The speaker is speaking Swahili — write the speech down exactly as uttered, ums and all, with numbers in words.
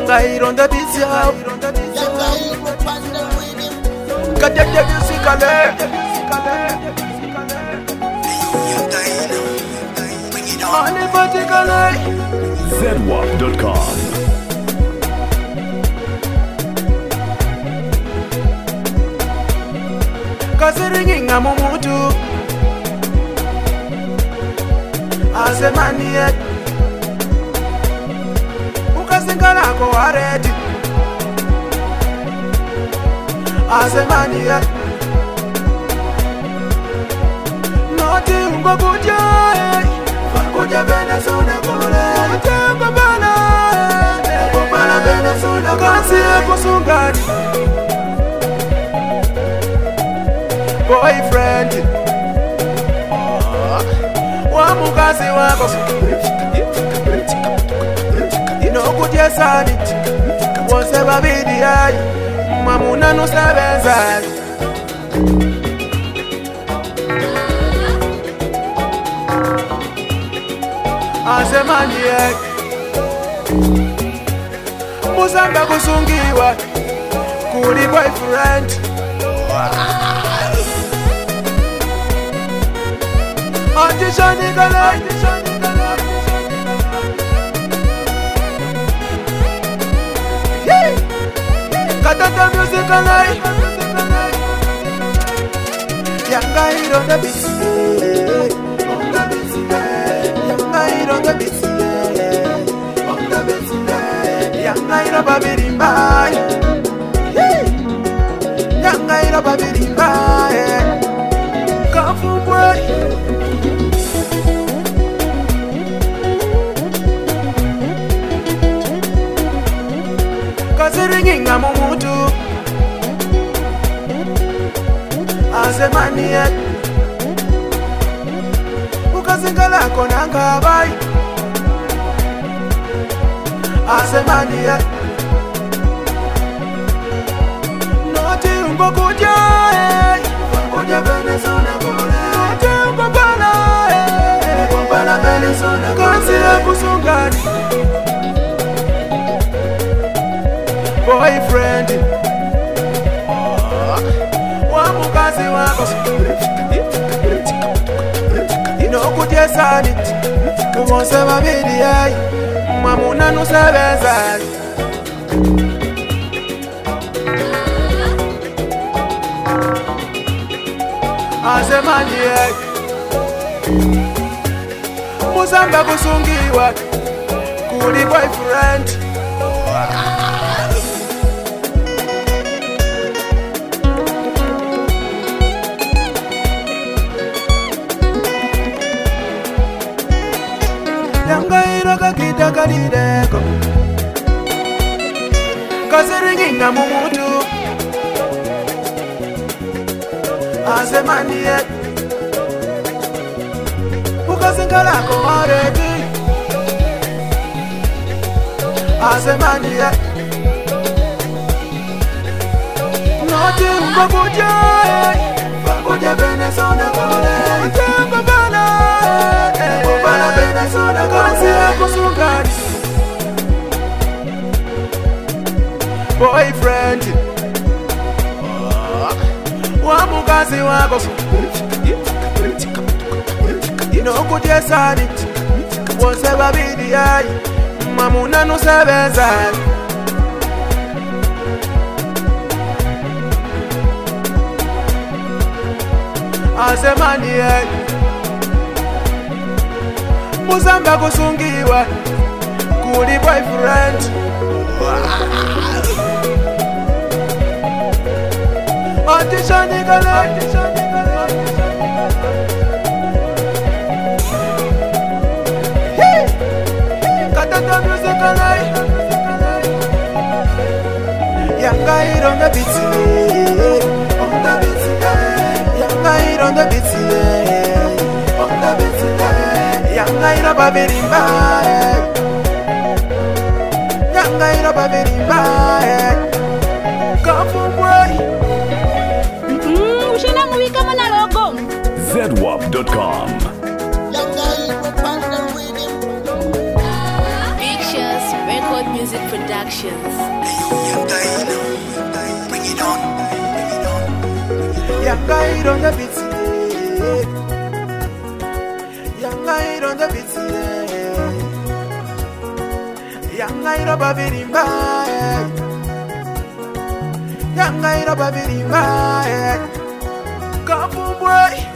Younger hero on the beats, yo. Got the music alert. On the particular Z W A P dot com. Cause ringing a mumutu as a man yet Ukasingala ko areti as a man yet Noti ungo kuja Kuja Venezuela kule Tengo bana Kupala Venezuela kasi eko sungani Boyfriend Wa mukazi wako Inokutia sani Wose babidi ayi Mamuna nusabeza Asemani yek Musamba kusungiwa Kuli boyfriend Antishani galay Katata music galay Younger hero on the beat On the beat Younger hero on the beat On the beat Younger hero babirimba Younger hero babirimba Kafu boy Ringing a mumutu as a man yet Ukasingala konanga bai as a man yet Noti ungo kuja Kuja Venezuela kule Noti ungo bana Kumbala Venezuela kasi ya kusungani Boyfriend Wa mukazi wako Inokutia sani Kumose mabidi ayi Mamuna nusabeza Asemani ayi Musamba kusungiwa Kuli boyfriend Younger hero kakita kalideko Kasi ringing na mumutu Ase mani yet Ukasingala ko areti Ase mani yet Noti ungo kuja Kuja Venezuela kule Tengo bana Kupala Venezuela kasi ya kusungani Boyfriend Wa mukazi wako Inokutia sani Wose babidi ayi Mamuna nusabeza Asemani yek Musamba kusungiwa Kuli boyfriend Antishani galay Katata music galay Younger hero on the beat On the beat Younger hero on the beat On the beat Younger hero babirimba Younger hero babirimba Kafu boy Ushina mwika mwana logo Z W A P dot com. Big Shots Record Good Music Productions. Bring it on, bring it on. Young guy on the beat, young guy on the beat, young guy on the beat, young guy on the beat, come on boy.